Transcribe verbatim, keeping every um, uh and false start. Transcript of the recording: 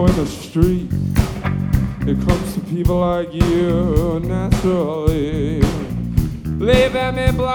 in the street. It comes to people like you naturally. Leaving me blind.